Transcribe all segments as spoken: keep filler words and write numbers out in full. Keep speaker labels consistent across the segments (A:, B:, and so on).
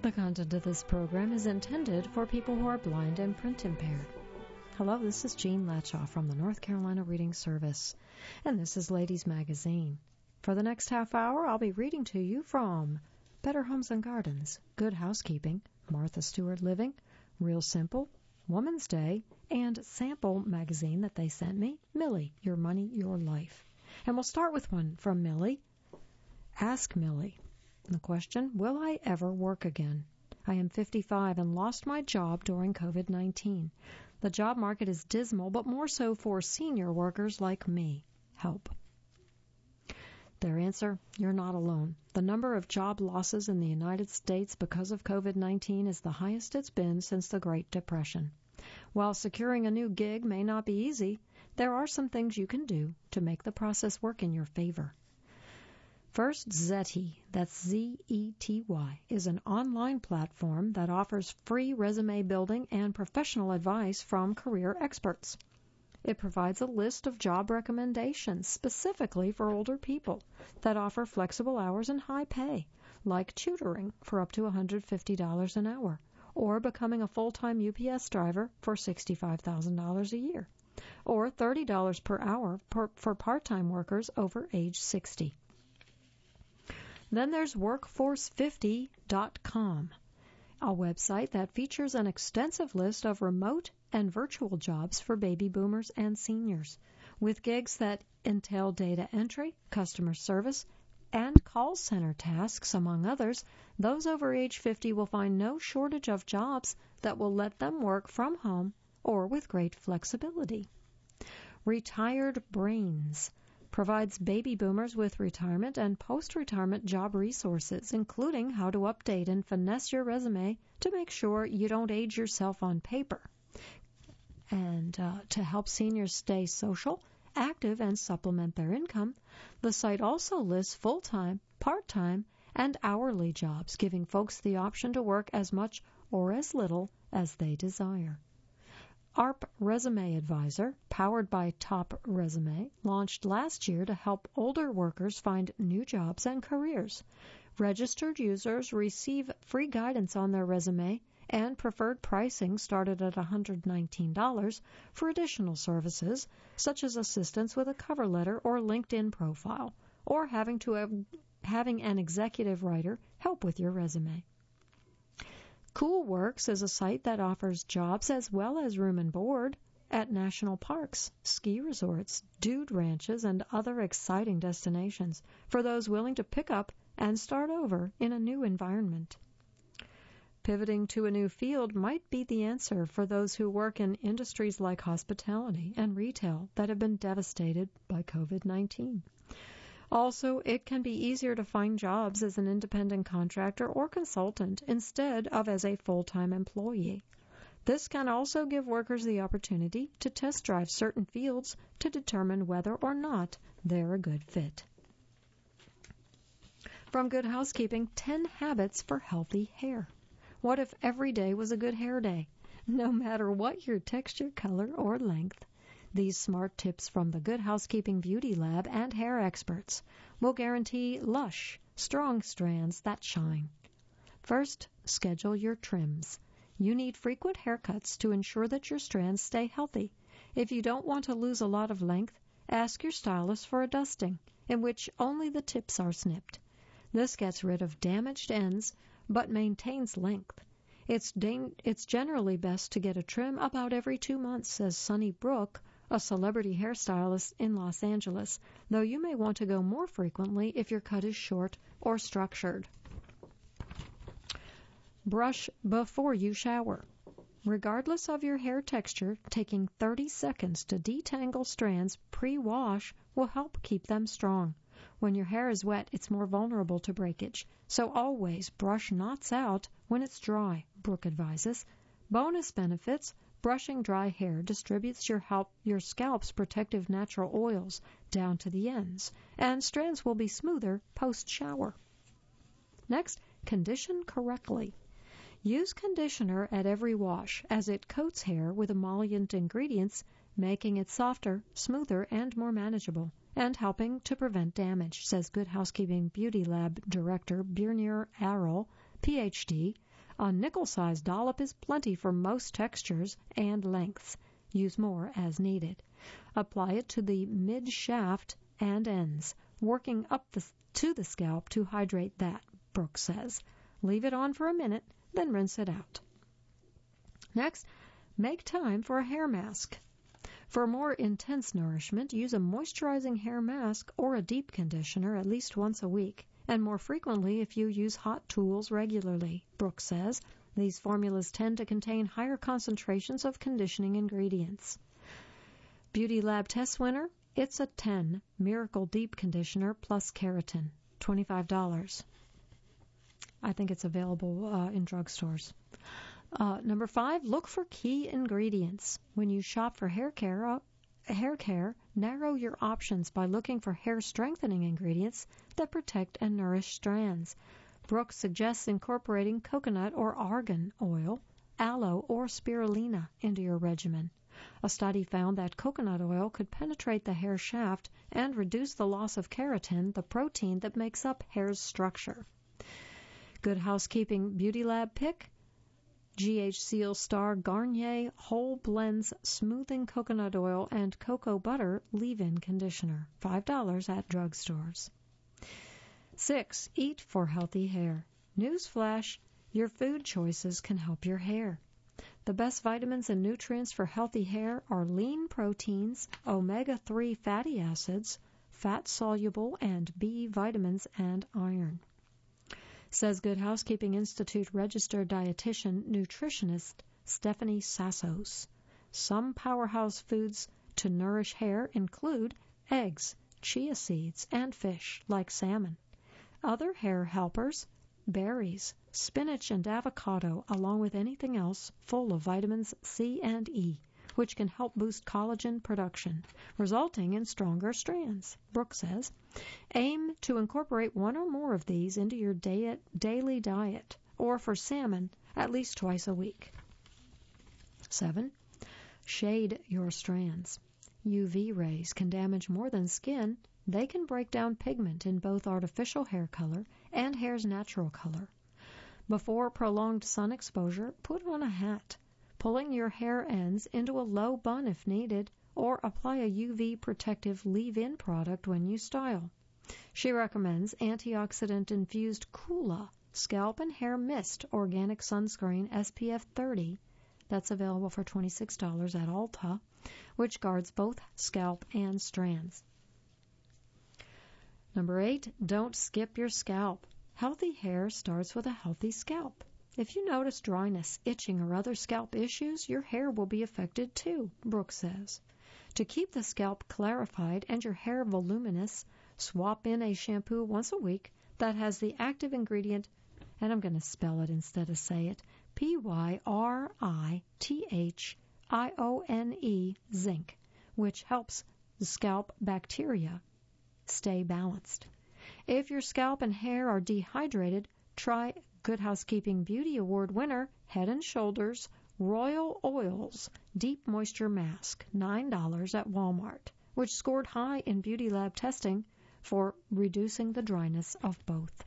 A: The content of this program is intended for people who are blind and print impaired. Hello, this is Jean Latshaw from the North Carolina Reading Service, and this is Ladies Magazine. For the next half hour, I'll be reading to you from Better Homes and Gardens, Good Housekeeping, Martha Stewart Living, Real Simple, Woman's Day, and Sample magazine that they sent me, Millie, Your Money, Your Life. And we'll start with one from Millie. Ask Millie. The question, will I ever work again? I am fifty-five and lost my job during covid nineteen. The job market is dismal, but more so for senior workers like me. Help. Their answer, you're not alone. The number of job losses in the United States because of covid nineteen is the highest it's been since the Great Depression. While securing a new gig may not be easy, there are some things you can do to make the process work in your favor. First, Zety, that's Z E T Y, is an online platform that offers free resume building and professional advice from career experts. It provides a list of job recommendations specifically for older people that offer flexible hours and high pay, like tutoring for up to one hundred fifty dollars an hour, or becoming a full-time U P S driver for sixty-five thousand dollars a year, or thirty dollars per hour per, for part-time workers over age sixty. Then there's workforce fifty dot com, a website that features an extensive list of remote and virtual jobs for baby boomers and seniors, with gigs that entail data entry, customer service, and call center tasks, among others. Those over age fifty will find no shortage of jobs that will let them work from home or with great flexibility. Retired Brains provides baby boomers with retirement and post-retirement job resources, including how to update and finesse your resume to make sure you don't age yourself on paper, and uh, to help seniors stay social, active, and supplement their income. The site also lists full-time, part-time, and hourly jobs, giving folks the option to work as much or as little as they desire. A R P Resume Advisor, powered by Top Resume, launched last year to help older workers find new jobs and careers. Registered users receive free guidance on their resume, and preferred pricing started at one hundred nineteen dollars for additional services, such as assistance with a cover letter or LinkedIn profile, or having to have, having an executive writer help with your resume. CoolWorks is a site that offers jobs as well as room and board at national parks, ski resorts, dude ranches, and other exciting destinations for those willing to pick up and start over in a new environment. Pivoting to a new field might be the answer for those who work in industries like hospitality and retail that have been devastated by covid nineteen. Also, it can be easier to find jobs as an independent contractor or consultant instead of as a full-time employee. This can also give workers the opportunity to test drive certain fields to determine whether or not they're a good fit. From Good Housekeeping, ten Habits for Healthy Hair. What if every day was a good hair day, no matter what your texture, color, or length? These smart tips from the Good Housekeeping Beauty Lab and hair experts will guarantee lush, strong strands that shine. First, schedule your trims. You need frequent haircuts to ensure that your strands stay healthy. If you don't want to lose a lot of length, ask your stylist for a dusting, in which only the tips are snipped. This gets rid of damaged ends, but maintains length. It's, da- it's generally best to get a trim about every two months, says Sunny Brook, a celebrity hairstylist in Los Angeles, though you may want to go more frequently if your cut is short or structured. Brush before you shower. Regardless of your hair texture, taking thirty seconds to detangle strands pre-wash will help keep them strong. When your hair is wet, it's more vulnerable to breakage, so always brush knots out when it's dry, Brooke advises. Bonus benefits: brushing dry hair distributes your, help, your scalp's protective natural oils down to the ends, and strands will be smoother post-shower. Next, condition correctly. Use conditioner at every wash, as it coats hair with emollient ingredients, making it softer, smoother, and more manageable, and helping to prevent damage, says Good Housekeeping Beauty Lab Director Birnir Arrell, P H D, A nickel-sized dollop is plenty for most textures and lengths. Use more as needed. Apply it to the mid-shaft and ends, working up the, to the scalp to hydrate that, Brooks says. Leave it on for a minute, then rinse it out. Next, make time for a hair mask. For more intense nourishment, use a moisturizing hair mask or a deep conditioner at least once a week, and more frequently if you use hot tools regularly, Brooks says. These formulas tend to contain higher concentrations of conditioning ingredients. Beauty Lab Test winner, it's a ten Miracle Deep Conditioner plus Keratin, twenty-five dollars. I think it's available uh, in drugstores. Uh, number five, look for key ingredients. When you shop for hair care, uh, hair care, narrow your options by looking for hair strengthening ingredients that protect and nourish strands. Brooks suggests incorporating coconut or argan oil, aloe, or spirulina into your regimen. A study found that coconut oil could penetrate the hair shaft and reduce the loss of keratin, the protein that makes up hair's structure. Good Housekeeping Beauty Lab pick, G H Seal Star Garnier Whole Blends Smoothing Coconut Oil and Cocoa Butter Leave-In Conditioner, five dollars at drugstores. Six, eat for healthy hair. Newsflash, your food choices can help your hair. The best vitamins and nutrients for healthy hair are lean proteins, omega three fatty acids, fat-soluble and B vitamins, and iron. Says Good Housekeeping Institute registered dietitian nutritionist Stephanie Sassos. Some powerhouse foods to nourish hair include eggs, chia seeds, and fish like salmon. Other hair helpers, berries, spinach, and avocado, along with anything else full of vitamins C and E, which can help boost collagen production, resulting in stronger strands, Brooks says. Aim to incorporate one or more of these into your day- daily diet, or for salmon, at least twice a week. Seven, shade your strands. U V rays can damage more than skin. They can break down pigment in both artificial hair color and hair's natural color. Before prolonged sun exposure, put on a hat, pulling your hair ends into a low bun if needed, or apply a U V protective leave-in product when you style. She recommends antioxidant-infused Kula Scalp and Hair Mist Organic Sunscreen S P F thirty. That's available for twenty-six dollars at Ulta, which guards both scalp and strands. Number eight, don't skip your scalp. Healthy hair starts with a healthy scalp. If you notice dryness, itching, or other scalp issues, your hair will be affected too, Brooks says. To keep the scalp clarified and your hair voluminous, swap in a shampoo once a week that has the active ingredient, and I'm going to spell it instead of say it, P Y R I T H I O N E, zinc, which helps the scalp bacteria stay balanced. If your scalp and hair are dehydrated, try Good Housekeeping Beauty Award winner Head and Shoulders Royal Oils Deep Moisture Mask, nine dollars at Walmart, which scored high in Beauty Lab testing for reducing the dryness of both.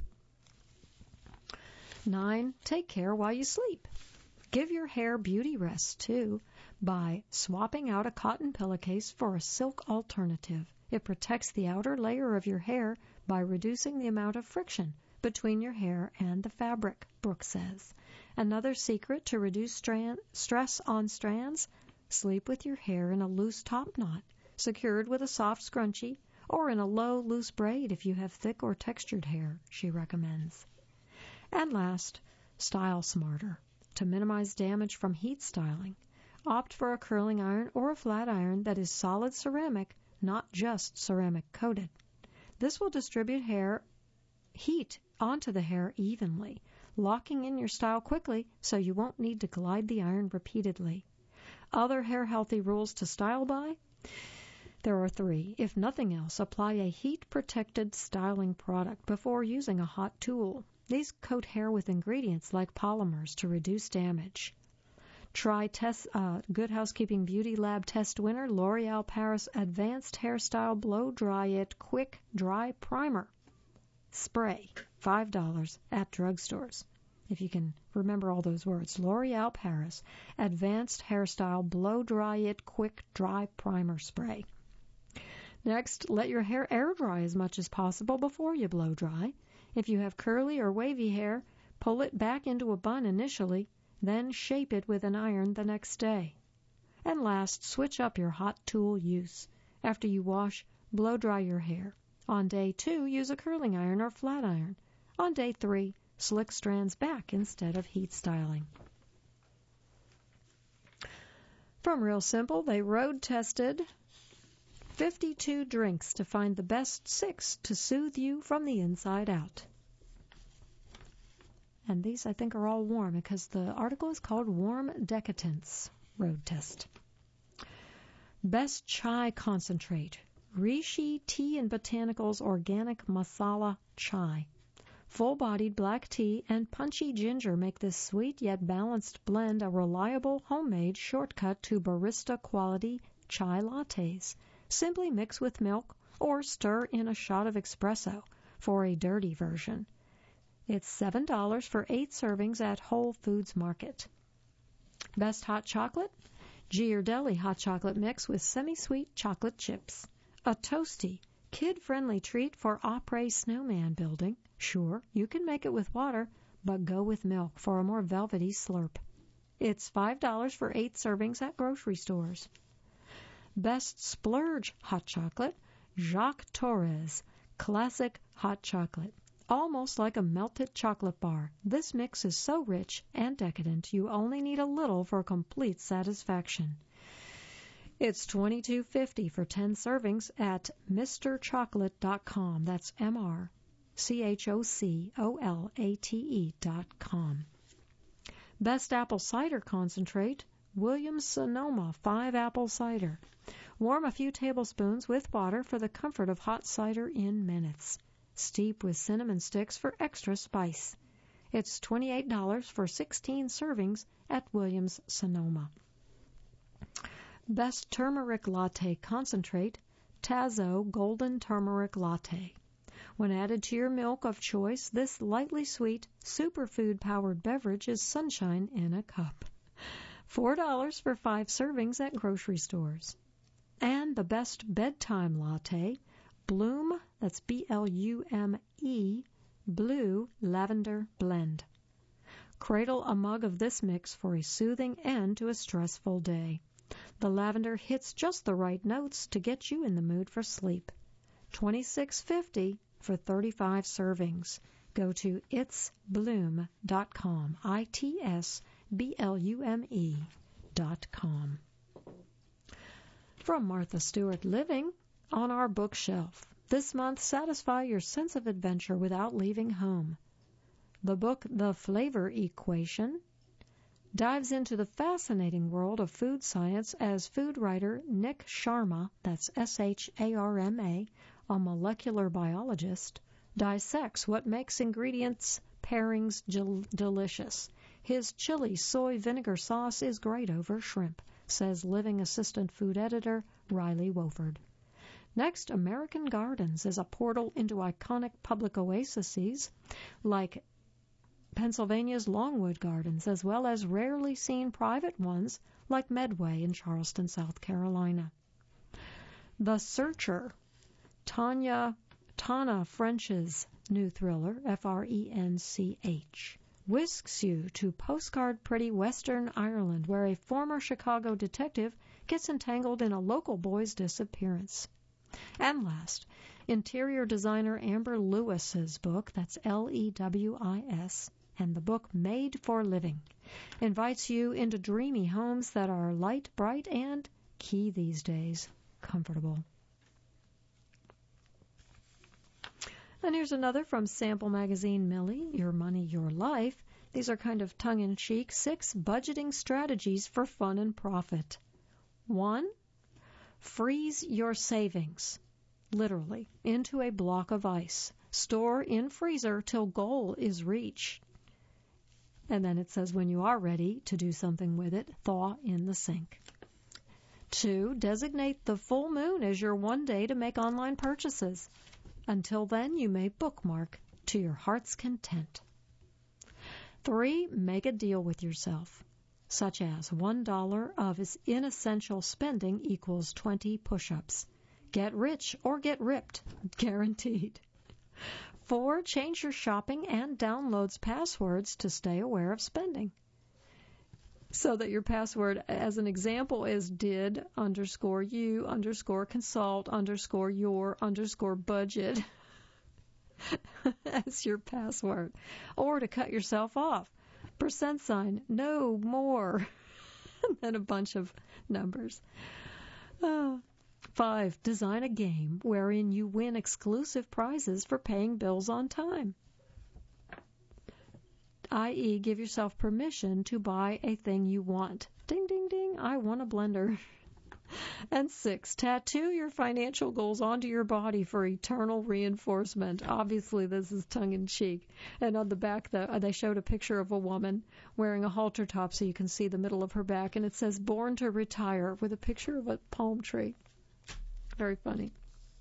A: Nine, take care while you sleep. Give your hair beauty rest, too, by swapping out a cotton pillowcase for a silk alternative. It protects the outer layer of your hair by reducing the amount of friction between your hair and the fabric, Brooks says. Another secret to reduce strand, stress on strands, sleep with your hair in a loose top knot, secured with a soft scrunchie, or in a low, loose braid if you have thick or textured hair, she recommends. And last, style smarter. To minimize damage from heat styling, opt for a curling iron or a flat iron that is solid ceramic, not just ceramic coated. This will distribute hair heat onto the hair evenly, locking in your style quickly so you won't need to glide the iron repeatedly. Other hair healthy rules to style by? There are three. If nothing else, apply a heat-protected styling product before using a hot tool. These coat hair with ingredients like polymers to reduce damage. Try test, uh, Good Housekeeping Beauty Lab test winner L'Oreal Paris Advanced Hairstyle Blow Dry It Quick Dry Primer Spray, five dollars at drugstores. if you can remember all those words. L'Oreal Paris Advanced Hairstyle Blow Dry It Quick Dry Primer Spray. Next, let your hair air dry as much as possible before you blow dry. If you have curly or wavy hair, pull it back into a bun initially, then shape it with an iron the next day. And last, switch up your hot tool use. After you wash, blow dry your hair. On day two, use a curling iron or flat iron. On day three, slick strands back instead of heat styling. From Real Simple, they road tested fifty-two drinks to find the best six to soothe you from the inside out. And these, I think, are all warm because the article is called Warm Decadence Road Test. Best Chai Concentrate. Rishi Tea and Botanicals Organic Masala Chai. Full-bodied black tea and punchy ginger make this sweet yet balanced blend a reliable homemade shortcut to barista-quality chai lattes. Simply mix with milk or stir in a shot of espresso for a dirty version. It's seven dollars for eight servings at Whole Foods Market. Best Hot Chocolate? Ghirardelli Hot Chocolate Mix with semi-sweet chocolate chips. A toasty, kid-friendly treat for après snowman building. Sure, you can make it with water, but go with milk for a more velvety slurp. It's five dollars for eight servings at grocery stores. Best Splurge Hot Chocolate? Jacques Torres Classic Hot Chocolate. Almost like a melted chocolate bar. This mix is so rich and decadent you only need a little for complete satisfaction. It's twenty-two fifty for ten servings at Mister Chocolate dot com. That's M R C H O C O L A T E dot com. Best Apple Cider Concentrate? Williams Sonoma five Apple Cider. Warm a few tablespoons with water for the comfort of hot cider in minutes. Steep with cinnamon sticks for extra spice. It's twenty-eight dollars for sixteen servings at Williams Sonoma. Best Turmeric Latte Concentrate? Tazo Golden Turmeric Latte. When added to your milk of choice, this lightly sweet, superfood-powered beverage is sunshine in a cup. four dollars for five servings at grocery stores. And the best bedtime latte, Bloom, that's B L U M E, Blue Lavender Blend. Cradle a mug of this mix for a soothing end to a stressful day. The lavender hits just the right notes to get you in the mood for sleep. twenty-six fifty for thirty-five servings. Go to its bloom dot com, I T S B L U M E dot com. From Martha Stewart Living, on our bookshelf. This month, satisfy your sense of adventure without leaving home. The book The Flavor Equation dives into the fascinating world of food science as food writer Nick Sharma, that's S H A R M A, a molecular biologist, dissects what makes ingredients pairings del- delicious. His chili soy vinegar sauce is great over shrimp, says Living assistant food editor Riley Wofford. Next, American Gardens is a portal into iconic public oases like Pennsylvania's Longwood Gardens, as well as rarely seen private ones like Medway in Charleston, South Carolina. The Searcher, Tanya Tana French's new thriller, F R E N C H, whisks you to postcard-pretty Western Ireland, where a former Chicago detective gets entangled in a local boy's disappearance. And last, interior designer Amber Lewis's book, that's L E W I S, and the book Made for Living, invites you into dreamy homes that are light, bright, and, key these days, comfortable. And here's another from Sample Magazine Millie, Your Money, Your Life. These are kind of tongue-in-cheek, six budgeting strategies for fun and profit. One, freeze your savings, literally, into a block of ice. Store in freezer till goal is reached. And then it says when you are ready to do something with it, thaw in the sink. Two, designate the full moon as your one day to make online purchases. Until then, you may bookmark to your heart's content. Three, make a deal with yourself, such as one dollar of inessential spending equals twenty push-ups. Get rich or get ripped, guaranteed. Four, change your shopping and downloads passwords to stay aware of spending. So that your password, as an example, is did underscore you underscore consult underscore your underscore budget as your password. Or to cut yourself off, percent sign, no more, and then a bunch of numbers. Oh. Five, design a game wherein you win exclusive prizes for paying bills on time. that is, give yourself permission to buy a thing you want. Ding, ding, ding, I want a blender. And six, tattoo your financial goals onto your body for eternal reinforcement. Obviously, this is tongue-in-cheek. And on the back, the, they showed a picture of a woman wearing a halter top so you can see the middle of her back. And it says, born to retire, with a picture of a palm tree. Very funny.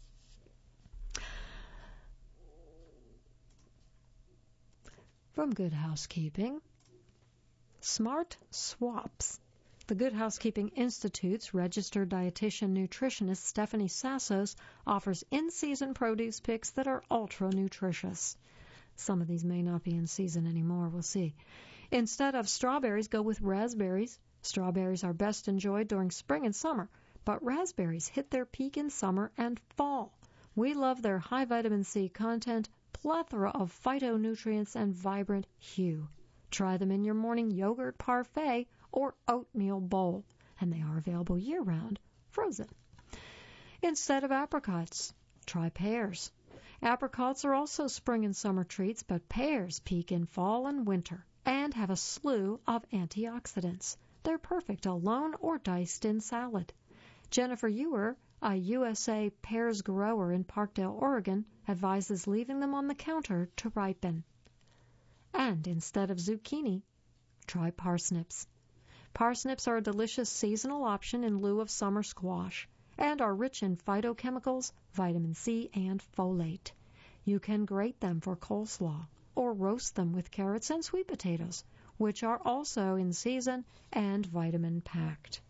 A: From Good Housekeeping, Smart Swaps. The Good Housekeeping Institute's registered dietitian nutritionist Stephanie Sassos offers in-season produce picks that are ultra-nutritious. Some of these may not be in season anymore. We'll see. Instead of strawberries, go with raspberries. Strawberries are best enjoyed during spring and summer, but raspberries hit their peak in summer and fall. We love their high vitamin C content, plethora of phytonutrients, and vibrant hue. Try them in your morning yogurt parfait or oatmeal bowl, and they are available year-round, frozen. Instead of apricots, try pears. Apricots are also spring and summer treats, but pears peak in fall and winter and have a slew of antioxidants. They're perfect alone or diced in salad. Jennifer Ewer, a U S A pears grower in Parkdale, Oregon, advises leaving them on the counter to ripen. And instead of zucchini, try parsnips. Parsnips are a delicious seasonal option in lieu of summer squash and are rich in phytochemicals, vitamin C, and folate. You can grate them for coleslaw or roast them with carrots and sweet potatoes, which are also in season and vitamin-packed.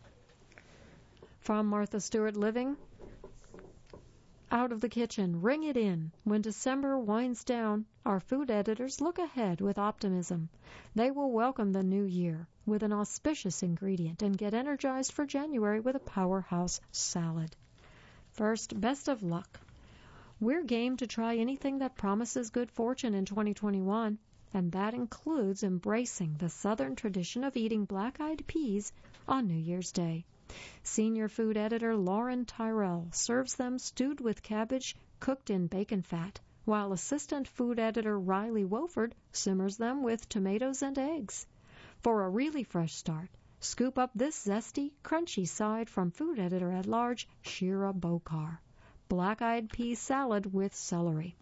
A: From Martha Stewart Living, out of the kitchen, ring it in. When December winds down, our food editors look ahead with optimism. They will welcome the new year with an auspicious ingredient and get energized for January with a powerhouse salad. First, best of luck. We're game to try anything that promises good fortune in twenty twenty-one, and that includes embracing the Southern tradition of eating black-eyed peas on New Year's Day. Senior food editor Lauren Tyrell serves them stewed with cabbage cooked in bacon fat, while assistant food editor Riley Wofford simmers them with tomatoes and eggs. For a really fresh start, scoop up this zesty, crunchy side from food editor-at-large Shira Bokar. Black-eyed pea salad with celery.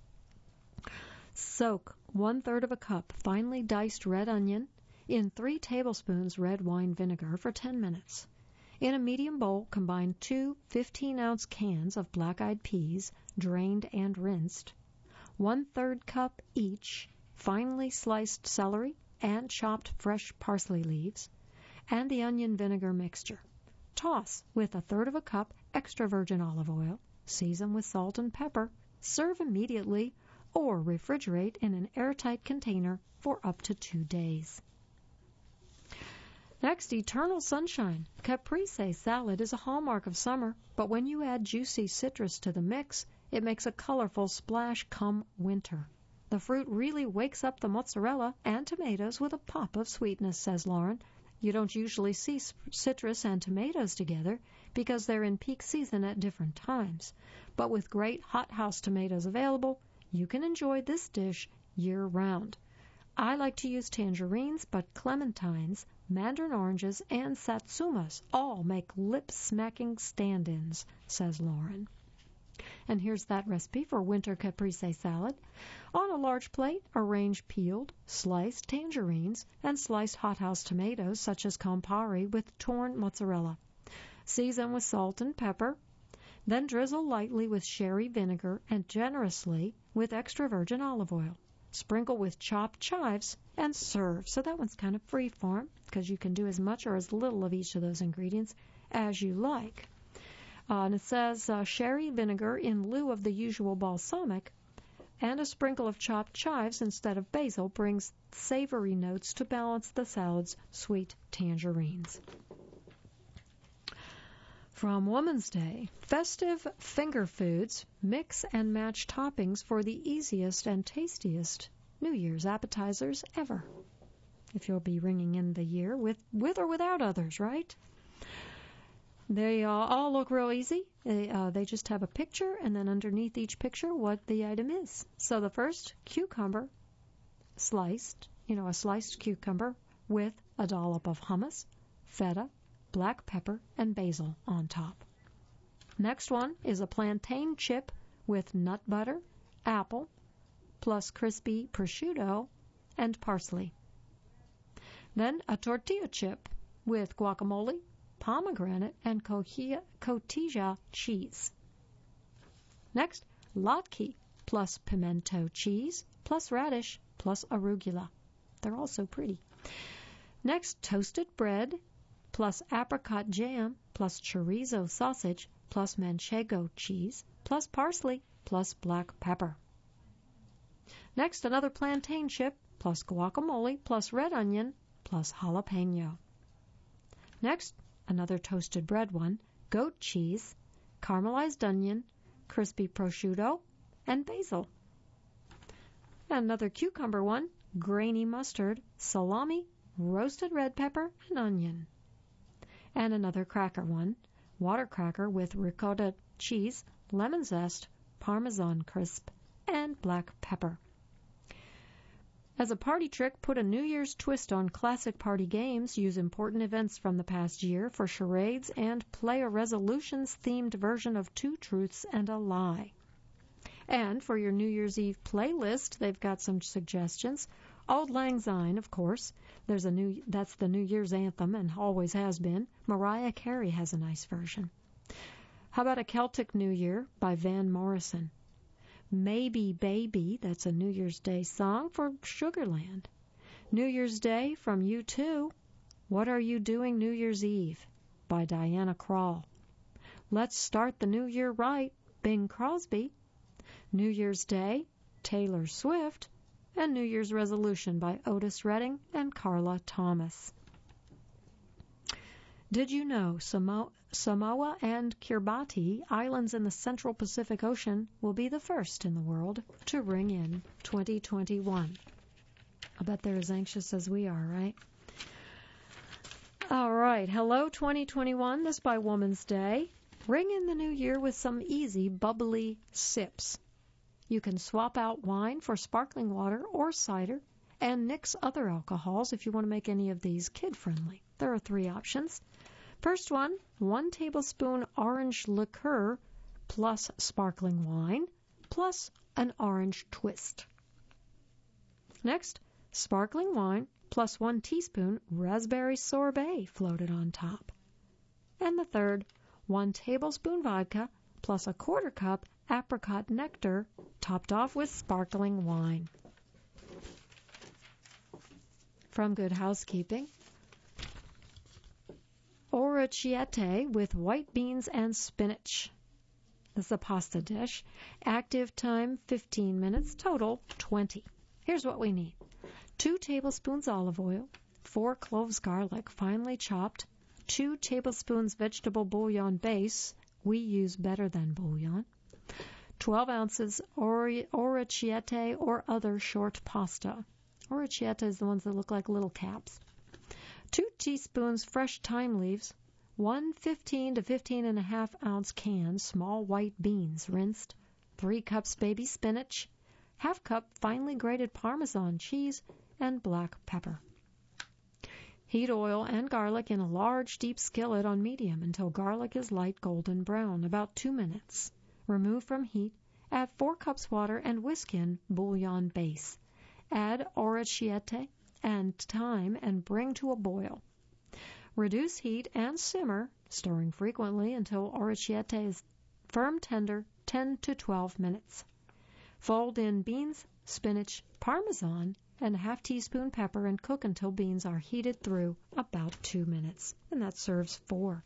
A: Soak one-third of a cup finely diced red onion in three tablespoons red wine vinegar for ten minutes. In a medium bowl, combine two fifteen-ounce cans of black-eyed peas, drained and rinsed, one-third cup each finely sliced celery and chopped fresh parsley leaves, and the onion vinegar mixture. Toss with a third of a cup extra virgin olive oil, season with salt and pepper, serve immediately, or refrigerate in an airtight container for up to two days. Next, Eternal Sunshine. Caprese salad is a hallmark of summer, but when you add juicy citrus to the mix, it makes a colorful splash come winter. The fruit really wakes up the mozzarella and tomatoes with a pop of sweetness, says Lauren. You don't usually see citrus and tomatoes together because they're in peak season at different times. But with great hothouse tomatoes available, you can enjoy this dish year-round. I like to use tangerines, but clementines, mandarin oranges, and satsumas all make lip-smacking stand-ins, says Lauren. And here's that recipe for winter caprese salad. On a large plate, arrange peeled, sliced tangerines and sliced hothouse tomatoes such as Campari with torn mozzarella. Season with salt and pepper. Then drizzle lightly with sherry vinegar and generously with extra virgin olive oil. Sprinkle with chopped chives and serve. So that one's kind of free form because you can do as much or as little of each of those ingredients as you like. Uh, and it says uh, sherry vinegar in lieu of the usual balsamic, and a sprinkle of chopped chives instead of basil brings savory notes to balance the salad's sweet tangerines. From Woman's Day, festive finger foods mix and match toppings for the easiest and tastiest New Year's appetizers ever. If you'll be ringing in the year with, with or without others, right? They uh, all look real easy. They, uh, they just have a picture, and then underneath each picture, what the item is. So the first, cucumber, sliced, you know, a sliced cucumber with a dollop of hummus, feta, black pepper, and basil on top. Next one is a plantain chip with nut butter, apple, plus crispy prosciutto and parsley. Then a tortilla chip with guacamole, pomegranate, and cotija cheese. Next, latke plus pimento cheese, plus radish, plus arugula. They're all so pretty. Next, toasted bread, plus apricot jam, plus chorizo sausage, plus manchego cheese, plus parsley, plus black pepper. Next, another plantain chip, plus guacamole, plus red onion, plus jalapeno. Next, another toasted bread one, goat cheese, caramelized onion, crispy prosciutto, and basil. Another cucumber one, grainy mustard, salami, roasted red pepper, and onion. And another cracker one, water cracker with ricotta cheese, lemon zest, Parmesan crisp, and black pepper. As a party trick, put a New Year's twist on classic party games. Use important events from the past year for charades and play a resolutions-themed version of Two Truths and a Lie. And for your New Year's Eve playlist, they've got some suggestions. Auld Lang Syne, of course. There's a new that's the New Year's anthem and always has been. Mariah Carey has a nice version. How about a Celtic New Year by Van Morrison? Maybe Baby, that's a New Year's Day song for Sugarland. New Year's Day from U two. What Are You Doing New Year's Eve by Diana Krall. Let's Start the New Year Right, Bing Crosby. New Year's Day, Taylor Swift. And New Year's Resolution by Otis Redding and Carla Thomas. Did you know Samo- Samoa and Kiribati, islands in the Central Pacific Ocean, will be the first in the world to ring in twenty twenty-one? I bet they're as anxious as we are, right? All right. Hello, twenty twenty-one. This by Woman's Day. Ring in the new year with some easy, bubbly sips. You can swap out wine for sparkling water or cider and nix other alcohols if you want to make any of these kid-friendly. There are three options. First one, one tablespoon orange liqueur plus sparkling wine plus an orange twist. Next, sparkling wine plus one teaspoon raspberry sorbet floated on top. And the third, one tablespoon vodka plus a quarter cup apricot nectar topped off with sparkling wine. From Good Housekeeping, orecchiette with white beans and spinach. This is a pasta dish. Active time fifteen minutes, total twenty. Here's what we need. Two tablespoons olive oil, four cloves garlic finely chopped, two tablespoons vegetable bouillon base. We use Better Than bouillon. twelve ounces ore- orecchiette or other short pasta. Orecchiette is the ones that look like little caps. Two teaspoons fresh thyme leaves, one fifteen to fifteen and a half ounce can small white beans rinsed, three cups baby spinach, half cup finely grated Parmesan cheese, and black pepper. Heat oil and garlic in a large deep skillet on medium until garlic is light golden brown, about two minutes. Remove from heat, add four cups water and whisk in bouillon base. Add orecchiette and thyme and bring to a boil. Reduce heat and simmer, stirring frequently until orecchiette is firm tender, ten to twelve minutes. Fold in beans, spinach, Parmesan, and a half teaspoon pepper and cook until beans are heated through about two minutes. And that serves four.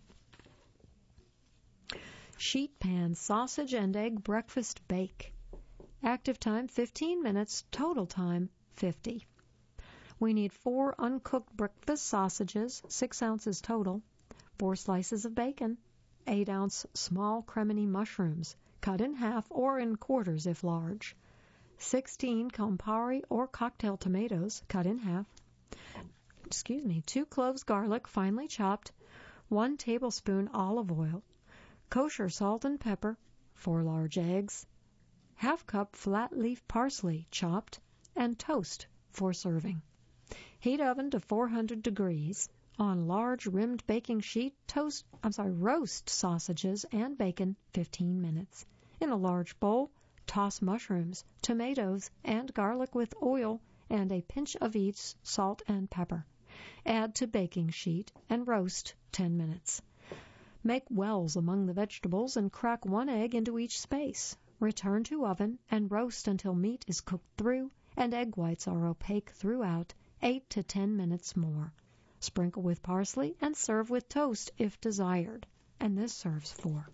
A: Sheet pan sausage and egg breakfast bake. Active time fifteen minutes, total time fifty. We need four uncooked breakfast sausages, six ounces total, four slices of bacon, eight ounce small cremini mushrooms, cut in half or in quarters if large, sixteen Campari or cocktail tomatoes, cut in half, excuse me, two cloves garlic, finely chopped, one tablespoon olive oil, kosher salt and pepper, four large eggs, half cup flat leaf parsley, chopped, and toast for serving. Heat oven to four hundred degrees. On large rimmed baking sheet, toast, I'm sorry, roast sausages and bacon fifteen minutes. In a large bowl, toss mushrooms, tomatoes, and garlic with oil and a pinch of each salt and pepper. Add to baking sheet and roast ten minutes. Make wells among the vegetables and crack one egg into each space. Return to oven and roast until meat is cooked through and egg whites are opaque throughout, eight to ten minutes more. Sprinkle with parsley and serve with toast if desired. And this serves four.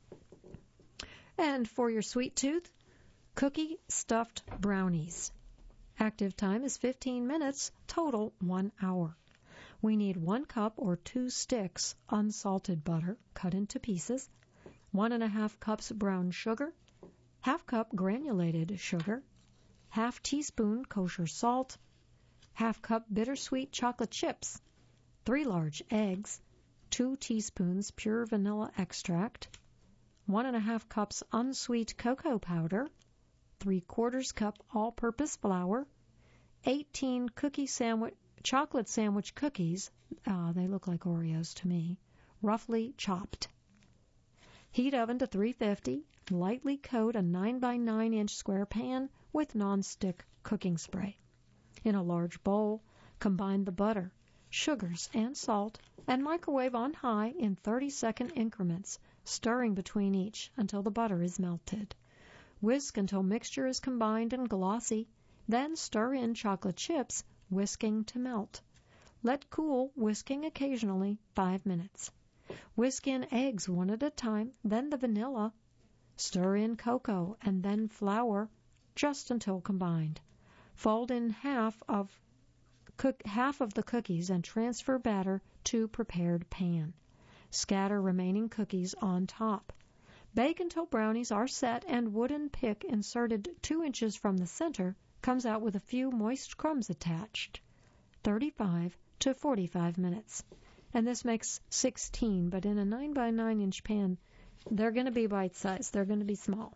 A: And for your sweet tooth, cookie stuffed brownies. Active time is fifteen minutes, total one hour. We need one cup or two sticks unsalted butter cut into pieces, one and a half cups brown sugar, half cup granulated sugar, half teaspoon kosher salt, half cup bittersweet chocolate chips, three large eggs, two teaspoons pure vanilla extract, one and a half cups unsweet cocoa powder, three quarters cup all-purpose flour, eighteen cookie sandwich chocolate sandwich cookies, uh, they look like Oreos to me, roughly chopped. Heat oven to three fifty. Lightly coat a nine by nine inch square pan with non-stick cooking spray. In a large bowl, combine the butter, sugars, and salt, and microwave on high in thirty second increments, stirring between each until the butter is melted. Whisk until mixture is combined and glossy, then stir in chocolate chips, whisking to melt. Let cool, whisking occasionally, five minutes. Whisk in eggs one at a time, then the vanilla. Stir in cocoa and then flour just until combined. Fold in half of cook half of the cookies and transfer batter to prepared pan. Scatter remaining cookies on top. Bake until brownies are set and wooden pick inserted two inches from the center comes out with a few moist crumbs attached. thirty-five to forty-five minutes. And this makes sixteen, but in a nine by nine inch pan, they're going to be bite-sized. They're going to be small.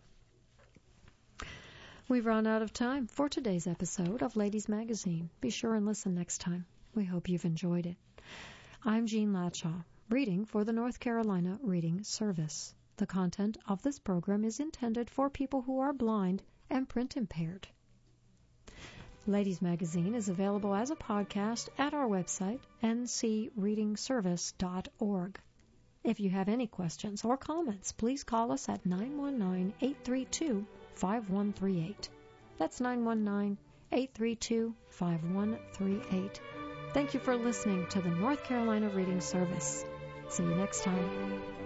A: We've run out of time for today's episode of Ladies Magazine. Be sure and listen next time. We hope you've enjoyed it. I'm Jean Latshaw, reading for the North Carolina Reading Service. The content of this program is intended for people who are blind and print impaired. Ladies Magazine is available as a podcast at our website, n c reading service dot org. If you have any questions or comments, please call us at nine one nine, eight three two, five one three eight. That's nine one nine, eight three two, five one three eight. Thank you for listening to the North Carolina Reading Service. See you next time.